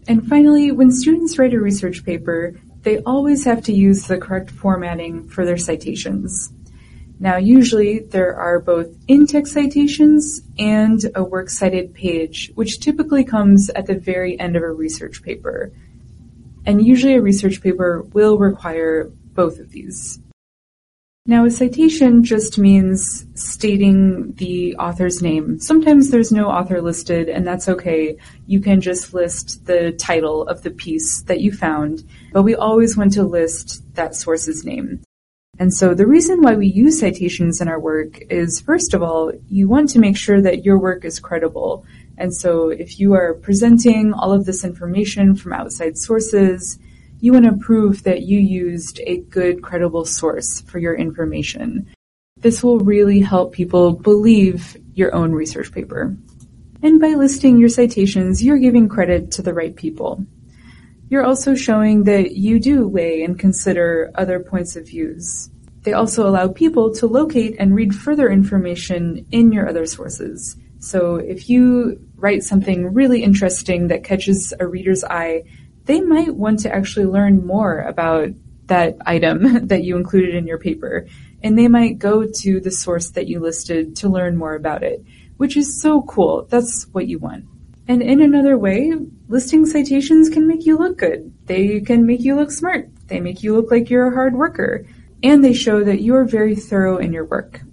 And finally, when students write a research paper, they always have to use the correct formatting for their citations. Now, usually there are both in-text citations and a works cited page, which typically comes at the very end of a research paper. And usually a research paper will require both of these. Now, a citation just means stating the author's name. Sometimes there's no author listed, and that's okay. You can just list the title of the piece that you found, but we always want to list that source's name. And so the reason why we use citations in our work is, first of all, you want to make sure that your work is credible. And so if you are presenting all of this information from outside sources, you want to prove that you used a good, credible source for your information. This will really help people believe your own research paper. And by listing your citations, you're giving credit to the right people. You're also showing that you do weigh and consider other points of views. They also allow people to locate and read further information in your other sources. So if you write something really interesting that catches a reader's eye, they might want to actually learn more about that item that you included in your paper, and they might go to the source that you listed to learn more about it, which is so cool. That's what you want. And in another way, listing citations can make you look good. They can make you look smart. They make you look like you're a hard worker. And they show that you're very thorough in your work.